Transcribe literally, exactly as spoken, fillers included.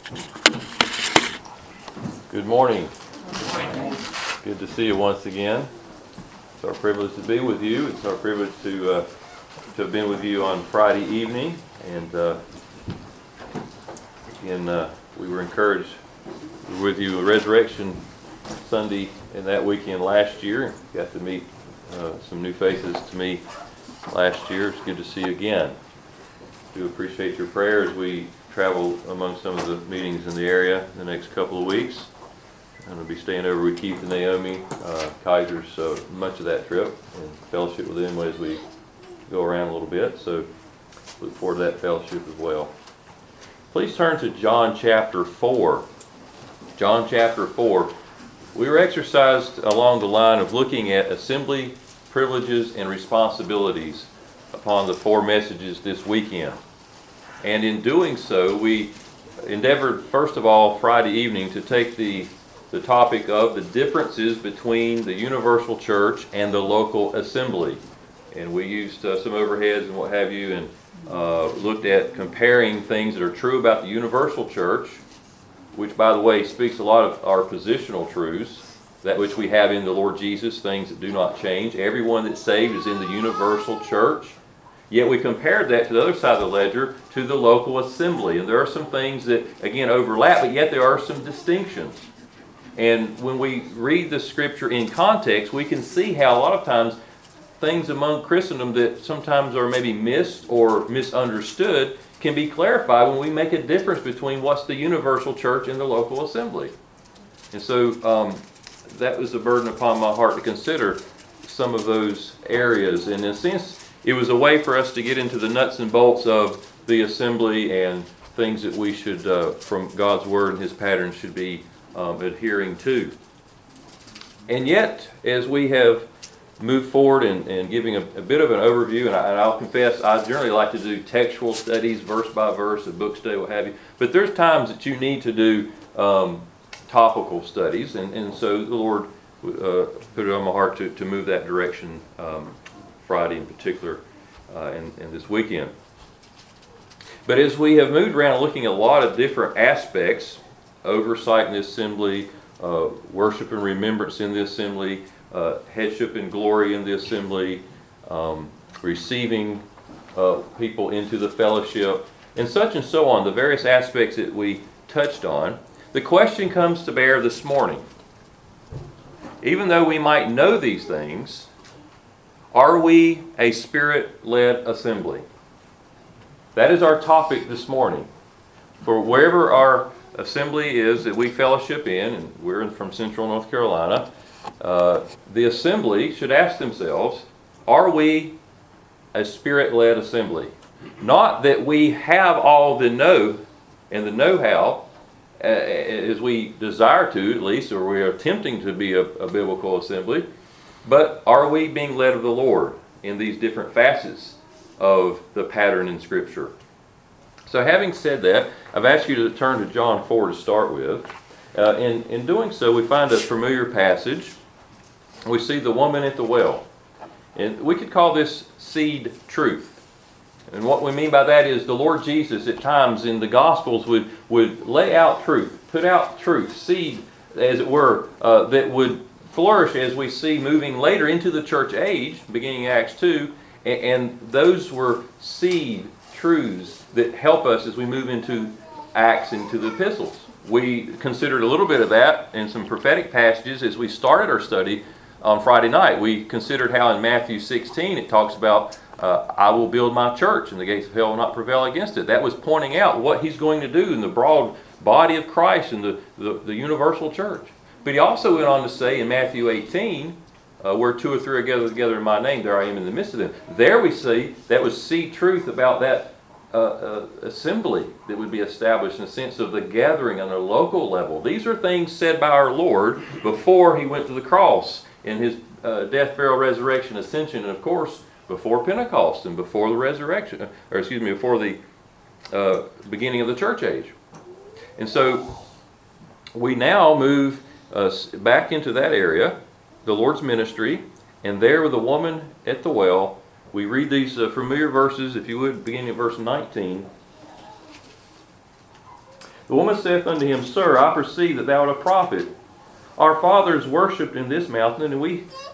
Good morning. Good to see you once again. It's our privilege to be with you. It's our privilege to uh, to have been with you on Friday evening, and uh, again uh, we were encouraged we were with you Resurrection Sunday and that weekend last year. Got to meet uh, some new faces to me last year. It's good to see you again. Do appreciate your prayers. We travel among some of the meetings in the area the next couple of weeks. I'm going to be staying over with Keith and Naomi uh, Kaiser's uh, much of that trip and fellowship with them as we go around a little bit. So look forward to that fellowship as well. Please turn to John chapter four. John chapter four. We were exercised along the line of looking at assembly privileges and responsibilities upon the four messages this weekend. And in doing so, we endeavored, first of all, Friday evening to take the the topic of the differences between the universal church and the local assembly. And we used uh, some overheads and what have you, and uh, looked at comparing things that are true about the universal church, which, by the way, speaks a lot of our positional truths, that which we have in the Lord Jesus, things that do not change. Everyone that's saved is in the universal church. Yet we compared that to the other side of the ledger, to the local assembly. And there are some things that, again, overlap, but yet there are some distinctions. And when we read the scripture in context, we can see how a lot of times things among Christendom that sometimes are maybe missed or misunderstood can be clarified when we make a difference between what's the universal church and the local assembly. And so um, that was a burden upon my heart to consider some of those areas. And in a sense, it was a way for us to get into the nuts and bolts of the assembly and things that we should, uh, from God's Word and His pattern, should be Um, adhering to. And yet, as we have moved forward and, and giving a, a bit of an overview, and, I, and I'll confess, I generally like to do textual studies, verse by verse, a book study, what have you. But there's times that you need to do um, topical studies, and, and so the Lord uh, put it on my heart to, to move that direction um, Friday in particular, uh, and, and this weekend. But as we have moved around looking at a lot of different aspects, oversight in the assembly, uh, worship and remembrance in the assembly, uh, headship and glory in the assembly, um, receiving uh, people into the fellowship, and such and so on, the various aspects that we touched on. The question comes to bear this morning. Even though we might know these things, are we a Spirit-led assembly? That is our topic this morning. For wherever our assembly is that we fellowship in, and we're in, from Central North Carolina, uh, the assembly should ask themselves, are we a Spirit-led assembly? Not that we have all the know and the know-how uh, as we desire to, at least, or we are attempting to be a, a biblical assembly, but are we being led of the Lord in these different facets of the pattern in Scripture? So having said that, I've asked you to turn to John four to start with. Uh, in, in doing so, we find a familiar passage. We see the woman at the well. And we could call this seed truth. And what we mean by that is the Lord Jesus at times in the Gospels would, would lay out truth, put out truth, seed, as it were, uh, that would flourish as we see moving later into the church age, beginning in Acts two. And, and those were seed truths that help us as we move into Acts, into the epistles. We considered a little bit of that in some prophetic passages as we started our study on Friday night. We considered how in Matthew sixteen it talks about, uh, I will build my church and the gates of hell will not prevail against it. That was pointing out what He's going to do in the broad body of Christ and the, the, the universal church. But He also went on to say in Matthew eighteen, Uh, where two or three are gathered together in my name, there I am in the midst of them. There we see, that was see truth about that uh, uh, assembly that would be established in the sense of the gathering on a local level. These are things said by our Lord before He went to the cross in His uh, death, burial, resurrection, ascension, and of course before Pentecost and before the resurrection, or excuse me, before the uh, beginning of the church age. And so we now move uh, back into that area, the Lord's ministry, and there with the woman at the well, we read these uh, familiar verses, if you would, beginning at verse nineteen. The woman saith unto him, Sir, I perceive that thou art a prophet. Our fathers worshipped in this mountain, and we